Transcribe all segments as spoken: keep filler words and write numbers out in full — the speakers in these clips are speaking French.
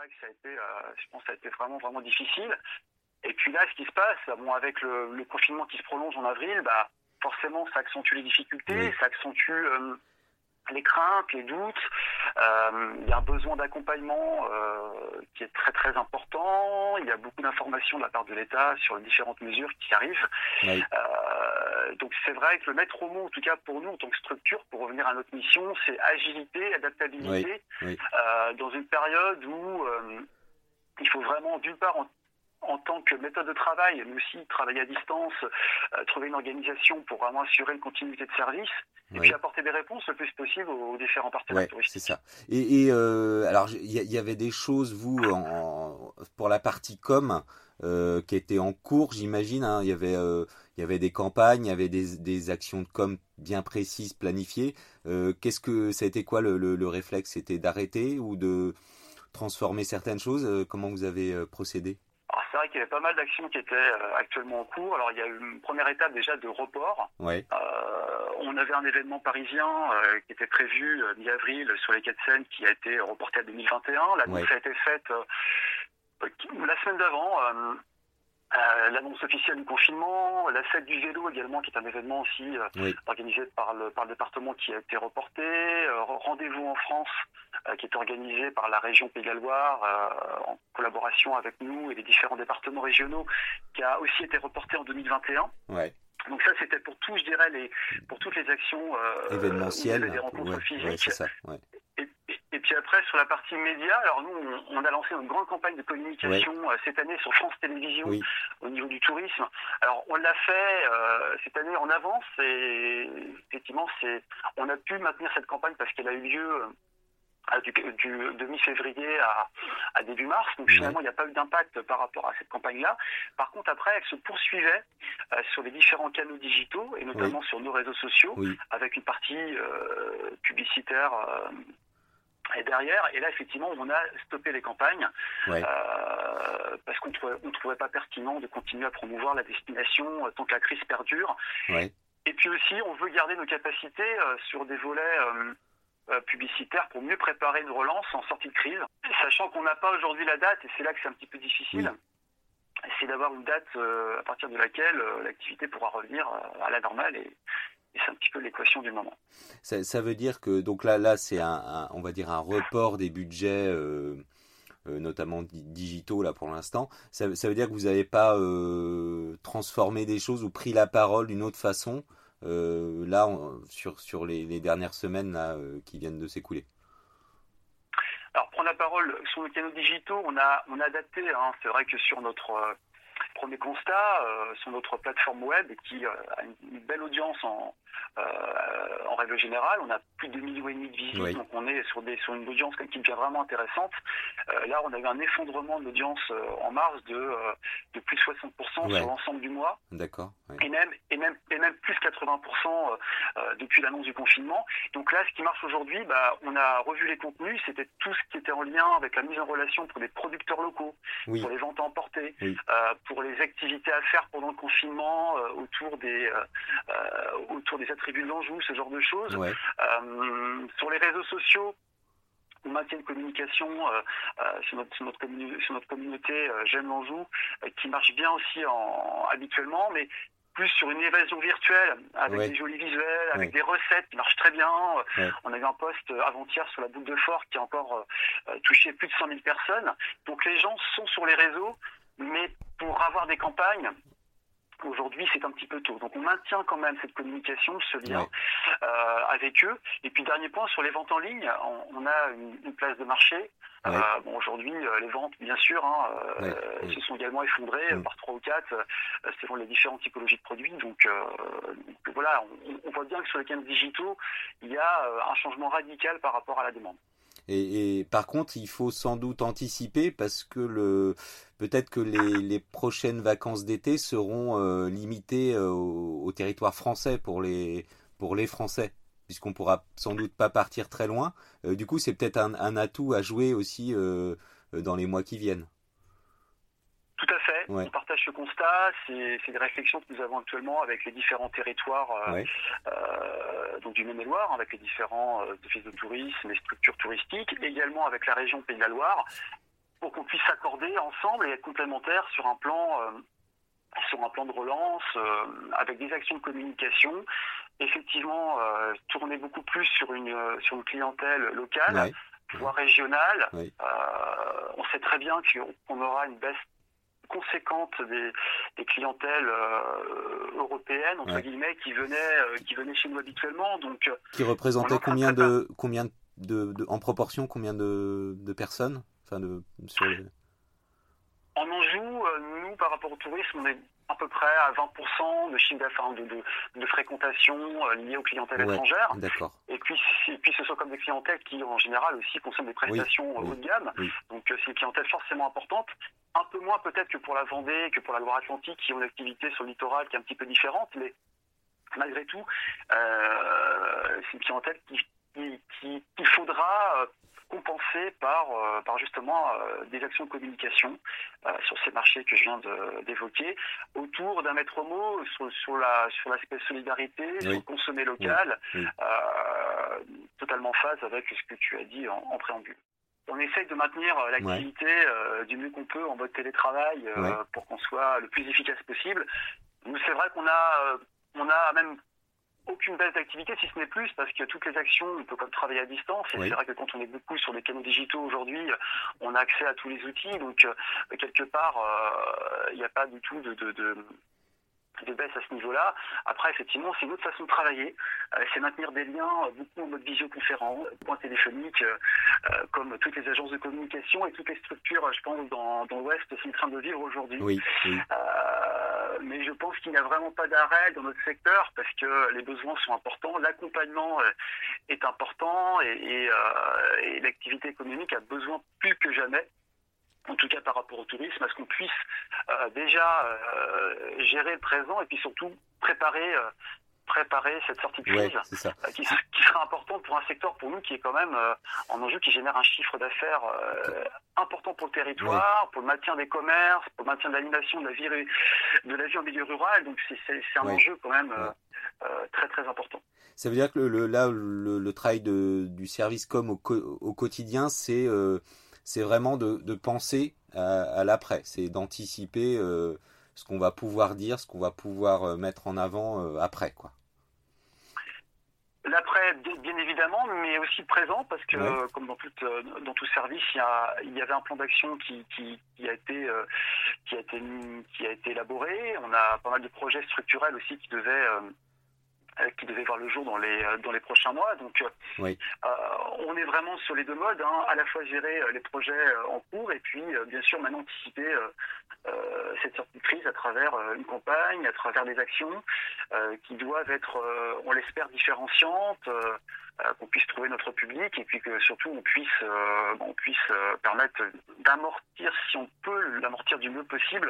vrai que ça a été, euh, je pense, que ça a été vraiment, vraiment difficile. Et puis là, ce qui se passe, bon, avec le, le confinement qui se prolonge en avril, bah, forcément, ça accentue les difficultés, oui. ça accentue euh, les craintes, les doutes. Euh, il y a un besoin d'accompagnement euh, qui est très, très important. Il y a beaucoup d'informations de la part de l'État sur les différentes mesures qui arrivent. Oui. Euh, donc, c'est vrai que le maître mot, en tout cas pour nous, en tant que structure, pour revenir à notre mission, c'est agilité, adaptabilité, oui. Oui. Euh, dans une période où euh, il faut vraiment, d'une part, en en tant que méthode de travail, mais aussi travailler à distance, euh, trouver une organisation pour vraiment assurer une continuité de service, et oui. puis apporter des réponses le plus possible aux, aux différents partenaires ouais, touristiques. C'est ça. Et, et euh, alors, il y, y avait des choses, vous, en, en, pour la partie com, euh, qui étaient en cours, j'imagine. Hein, il y avait, euh, il y avait des campagnes, il y avait des, des actions de com bien précises, planifiées. Euh, qu'est-ce que ça a été quoi le, le, le réflexe? C'était d'arrêter ou de transformer certaines choses? euh, Comment vous avez euh, procédé? Alors, c'est vrai qu'il y avait pas mal d'actions qui étaient euh, actuellement en cours. Alors, il y a eu une première étape déjà de report. Ouais. Euh, on avait un événement parisien euh, qui était prévu euh, mi-avril sur les quais de Seine qui a été reporté à deux mille vingt et un. L'annonce ouais. a été faite euh, la semaine d'avant. Euh, Euh, l'annonce officielle du confinement, la fête du vélo également, qui est un événement aussi euh, oui. organisé par le, par le département qui a été reporté, euh, rendez-vous en France euh, qui est organisé par la région Pays de la Loire euh, en collaboration avec nous et les différents départements régionaux, qui a aussi été reporté en deux mille vingt et un. Ouais. Donc ça, c'était pour tout, je dirais, les, pour toutes les actions euh, événementielles, des rencontres ouais, physiques. Ouais, c'est ça, ouais. Et, et, et puis après, sur la partie média, alors nous, on, on a lancé une grande campagne de communication ouais. euh, cette année sur France Télévisions oui. au niveau du tourisme. Alors on l'a fait euh, cette année en avance et effectivement, c'est, on a pu maintenir cette campagne parce qu'elle a eu lieu euh, du, du, de mi-février à, à début mars. Donc finalement, il ouais. n'y a pas eu d'impact par rapport à cette campagne-là. Par contre, après, elle se poursuivait euh, sur les différents canaux digitaux et notamment oui. sur nos réseaux sociaux oui. avec une partie euh, publicitaire euh, et derrière. Et là, effectivement, on a stoppé les campagnes ouais. euh, parce qu'on trouvait, on trouvait pas pertinent de continuer à promouvoir la destination euh, tant que la crise perdure. Ouais. Et puis aussi, on veut garder nos capacités euh, sur des volets euh, Euh, publicitaire pour mieux préparer une relance en sortie de crise, sachant qu'on n'a pas aujourd'hui la date, et c'est là que c'est un petit peu difficile, oui. c'est d'avoir une date euh, à partir de laquelle euh, l'activité pourra revenir euh, à la normale, et, et c'est un petit peu l'équation du moment. Ça, ça veut dire que, donc là, là c'est un, un, on va dire un report des budgets, euh, euh, notamment digitaux là pour l'instant, ça, ça veut dire que vous n'avez pas euh, transformé des choses ou pris la parole d'une autre façon Euh, là, on, sur, sur les, les dernières semaines là, euh, qui viennent de s'écouler? Alors, prendre la parole sur nos canaux digitaux, on a, on a adapté. Hein, c'est vrai que sur notre euh, premier constat, euh, sur notre plateforme web, qui euh, a une, une belle audience en, euh, en règle générale, on a plus de deux millions et demi de visites, oui. donc on est sur, des, sur une audience qui devient vraiment intéressante. Euh, là, on a eu un effondrement de l'audience euh, en mars de, euh, de plus de soixante pour cent ouais. sur l'ensemble du mois. D'accord. Ouais. Et même, et même, et même plus quatre-vingts pour cent euh, depuis l'annonce du confinement. Donc là, ce qui marche aujourd'hui, bah, on a revu les contenus. C'était tout ce qui était en lien avec la mise en relation pour les producteurs locaux, oui. pour les ventes à emporter, oui. euh, pour les activités à faire pendant le confinement, euh, autour des, euh, autour des attributs de l'Anjou, ce genre de choses. Ouais. Euh, sur les réseaux sociaux, on maintient une communication euh, euh, sur, notre, sur, notre commune, sur notre communauté euh, J'aime l'Anjou, euh, qui marche bien aussi en, habituellement, mais plus sur une évasion virtuelle, avec ouais. des jolis visuels, avec ouais. des recettes qui marchent très bien. Ouais. On a eu un post avant-hier sur la boucle de Fort qui a encore euh, touché plus de cent mille personnes. Donc les gens sont sur les réseaux, mais pour avoir des campagnes, aujourd'hui, c'est un petit peu tôt. Donc, on maintient quand même cette communication, ce lien ouais. euh, avec eux. Et puis, dernier point, sur les ventes en ligne, on, on a une, une place de marché. Ouais. Euh, bon, aujourd'hui, euh, les ventes, bien sûr, hein, euh, ouais. se sont également effondrées ouais. par trois ou quatre, euh, selon les différentes typologies de produits. Donc, euh, donc voilà, on, on voit bien que sur les canaux digitaux, il y a euh, un changement radical par rapport à la demande. Et, et par contre, il faut sans doute anticiper parce que le peut-être que les, les prochaines vacances d'été seront euh, limitées euh, au, au territoire français pour les pour les Français, puisqu'on pourra sans doute pas partir très loin. Euh, du coup, c'est peut-être un, un atout à jouer aussi euh, dans les mois qui viennent. Tout à fait, ouais. on partage ce constat, c'est, c'est des réflexions que nous avons actuellement avec les différents territoires euh, ouais. euh, donc du Maine-et-Loire, avec les différents euh, offices de tourisme, les structures touristiques, également avec la région Pays de la Loire. pour qu'on puisse s'accorder ensemble et être complémentaires sur un plan, euh, sur un plan de relance, euh, avec des actions de communication. Effectivement, euh, tourner beaucoup plus sur une, euh, sur une clientèle locale, ouais, voire ouais. régionale. Ouais. Euh, on sait très bien qu'on aura une baisse conséquente des, des clientèles euh, européennes, entre ouais. guillemets, qui venaient, euh, qui venaient chez nous habituellement. Donc, qui représentait combien de, combien de, de, en proportion, combien de, de personnes, enfin de, sur les... En Anjou, euh, nous, par rapport au tourisme, on est à peu près à vingt pour cent de chiffre d'affaires, de, de, de fréquentation euh, liée aux clientèles ouais, étrangères. D'accord. Et puis, et puis, ce sont comme des clientèles qui, en général, aussi consomment des prestations oui, haut oui, de gamme. Oui. Donc, euh, c'est une clientèle forcément importante. Un peu moins peut-être que pour la Vendée, que pour la Loire-Atlantique, qui ont une activité sur le littoral qui est un petit peu différente. Mais malgré tout, euh, c'est une clientèle qui, qui, qui, qu'il faudra... Euh, compensé par, euh, par justement euh, des actions de communication euh, sur ces marchés que je viens de, d'évoquer, autour d'un maître mot sur, sur, la, sur l'aspect solidarité, oui. sur le consommer local, oui. Oui. Euh, totalement en phase avec ce que tu as dit en, en préambule. On essaye de maintenir l'activité ouais. euh, du mieux qu'on peut en mode télétravail euh, ouais. pour qu'on soit le plus efficace possible. Nous, c'est vrai qu'on a, euh, on a même aucune baisse d'activité, si ce n'est plus, parce que toutes les actions, on peut comme travailler à distance. Et oui. c'est vrai que quand on est beaucoup sur des canaux digitaux aujourd'hui, on a accès à tous les outils. Donc, euh, quelque part, il euh, n'y a pas du tout de, de, de, de baisse à ce niveau-là. Après, effectivement, c'est une autre façon de travailler. Euh, c'est maintenir des liens, euh, beaucoup en mode visioconférence, point téléphonique, euh, euh, comme toutes les agences de communication et toutes les structures, je pense, dans, dans l'Ouest, sont en train de vivre aujourd'hui. Oui, oui. Euh, mais je pense qu'il n'y a vraiment pas d'arrêt dans notre secteur parce que les besoins sont importants, l'accompagnement euh, est important et, et, euh, et l'activité économique a besoin plus que jamais, en tout cas par rapport au tourisme, à ce qu'on puisse euh, déjà euh, gérer le présent et puis surtout préparer, euh, préparer cette sortie de crise ouais, c'est ça. Euh, qui, qui sera importante pour un secteur pour nous qui est quand même euh, en enjeu, qui génère un chiffre d'affaires euh, important pour le territoire, ouais. pour le maintien des commerces, pour le maintien de l'animation de la vie, de la vie en milieu rural. Donc c'est, c'est, c'est un ouais. enjeu quand même ouais. euh, euh, très très important. Ça veut dire que le, le, là, le, le travail de, du service com au, au quotidien, c'est... Euh... c'est vraiment de, de penser à, à l'après, c'est d'anticiper euh, ce qu'on va pouvoir dire, ce qu'on va pouvoir euh, mettre en avant euh, après, quoi. L'après, bien évidemment, mais aussi le présent, parce que ouais. comme dans tout, dans tout service, il y, a, il y avait un plan d'action qui, qui, qui, a été, euh, qui, a été, qui a été élaboré. On a pas mal de projets structurels aussi qui devaient... Euh, qui devait voir le jour dans les dans les prochains mois. Donc, oui. euh, on est vraiment sur les deux modes, hein, à la fois gérer les projets en cours et puis, euh, bien sûr, maintenant anticiper euh, euh, cette sortie de crise à travers euh, une campagne, à travers des actions euh, qui doivent être, euh, on l'espère, différenciantes, euh, euh, qu'on puisse trouver notre public et puis que surtout on puisse, euh, on puisse euh, permettre d'amortir, si on peut l'amortir du mieux possible,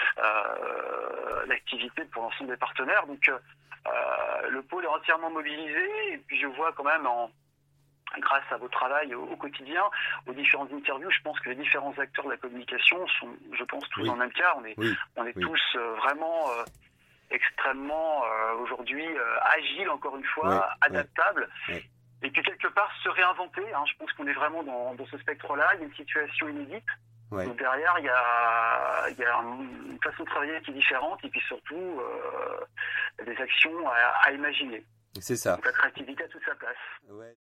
euh, l'activité pour l'ensemble des partenaires. Donc, euh, Euh, le pôle est entièrement mobilisé et puis je vois quand même, en, grâce à votre travail au, au quotidien, aux différentes interviews, je pense que les différents acteurs de la communication sont, je pense, tous oui. dans le même cas. On est, oui. on est oui. tous euh, vraiment euh, extrêmement euh, aujourd'hui euh, agiles, encore une fois, oui. adaptables. Oui. Et puis quelque part se réinventer. Hein, je pense qu'on est vraiment dans, dans ce spectre-là. Il y a une situation inédite. Ouais. Donc derrière, il y a, il y a une façon de travailler qui est différente et puis surtout euh, des actions à, à imaginer. C'est ça. Donc la créativité a toute sa place. Ouais.